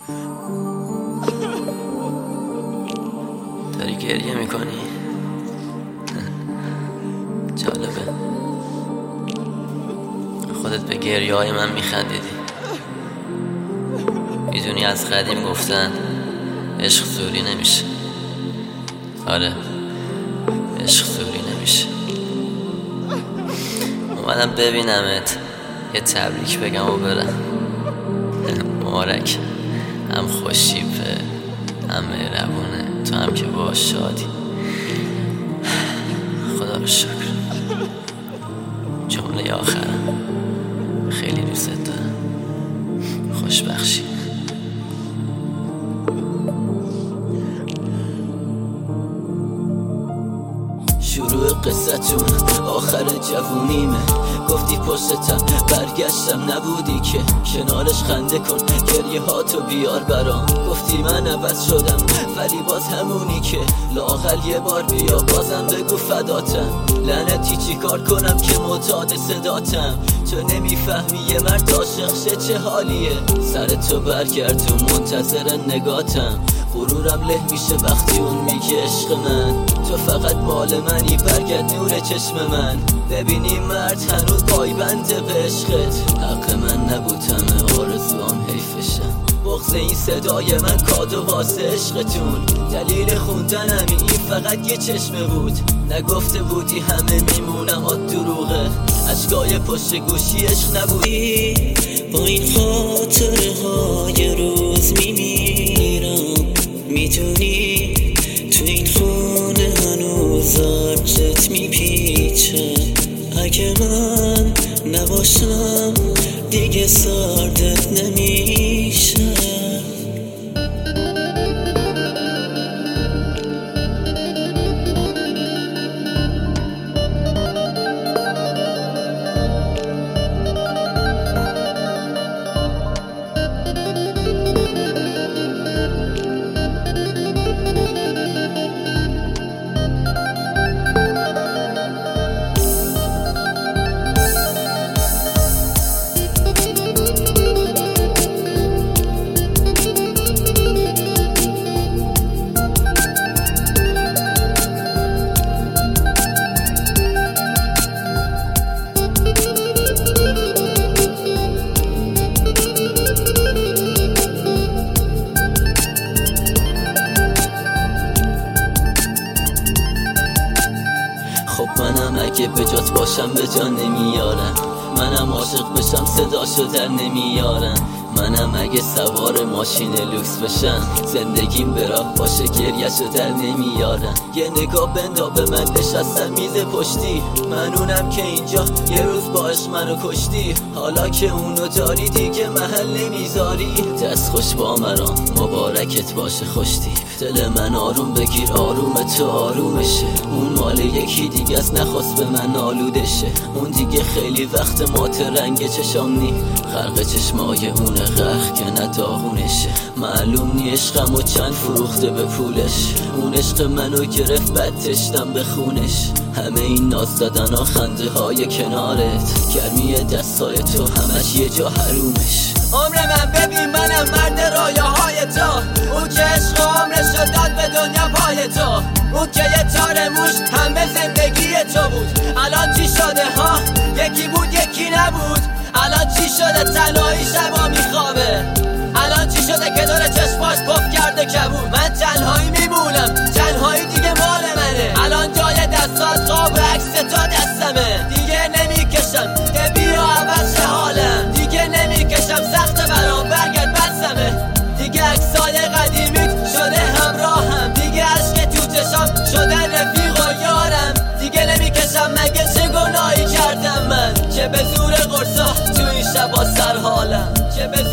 داری گریه میکنی؟ جالبه خودت به گریه های من میخندیدی. میدونی از قدیم گفتن عشق زوری نمیشه. آره عشق زوری نمیشه. اومدم ببینمت یه تبریک بگم و برم. مبارک، هم خوشیپه هم مهربونه، تو هم که باش شادی. خدا رو شکر. جمله آخرم خیلی دوست دارم. خوشبخشی. شروع قصتون آخر جوونیمه. گفتی پشتم برگشتم نبودی که کنارش خنده کن گریه هاتو بیار برام. گفتی من عوض شدم ولی باز همونی که لااقل یه بار بیا بازم بگو فداتم. لعنتی چی کار کنم که معتاد صداتم. تو نمیفهمی یه مرد عاشق شه چه حالیه. سر تو برگردون منتظر نگاتم. غرورم له میشه وقتی اون میگه عشق من. تو فقط مال منی برگرد نور چشم من. ببینی مرد هنوز پایبنده به عشقت. حق من نبودم آرزوام حیفشه. بغض این صدای من کادو واسه عشقتون. دلیل خوندنم این فقط یه چشمه بود. نگفته بودی همه میمونم دروغه. اشکای پشت گوشی عشق نبودی. با این خاطره های روز میمیرم. میدونی تو این خونه هنوز آرجت میپیچه. اگه من نباشم دیگه سردت نمیشه. خب منم اگه به جات باشم به جان نمیارم. منم عاشق بشم صداشو در نمیارم. منم اگه سوار ماشین لوکس بشم زندگیم به راه باشه گریهشو در نمیارم. یه نگاه بندا به من نشستم میز پشتی. من اونم که اینجا یه روز باش منو کشتی. حالا که اونو داری دیگه محل نمیذاری. دست خوش با مرام مبارکت باشه خوشتی. دل من آروم بگیر آروم تو آرومشه. اون مال یکی دیگه از نخواست به من آلودشه. اون دیگه خیلی وقت مات رنگ چشام نی. غرق چشمای اون غرق که نداغونشه. معلوم نی عشقم و چند فروخته به پولش. اون عشق منو گرفت بد تشتم به خونش. همه این ناز دادن ها خنده های کنارت. گرمی دستای تو همش یه جا حرومش. عمر من ببین منم مرد رایه‌های تو. اون که عشق عمرش داد به دنیا پای تو. اون که یه تار موش هم به زندگی تو بود. الان چی شده ها؟ یکی بود یکی نبود. الان چی شده تنهایی شبا میخوابه. الان چی شده که دور چشماش پف کرده کبود. من تنهایی میمونم تنهایی دیگه مال منه. الان جای دستات قاب عکس تا دستمه. دیگه نمیکشم که بیا عوض شه حالم. دیگه نمیکشم سخت برام برگرد بسمه. دیگه عکسای قدیمیت شده همراهم. دیگه عشق تو چشام شده رفیق و یارم. دیگه نمیکشم مگه چه گناهی کردم من که به زور قرصا تو این شبا سر حالم. که به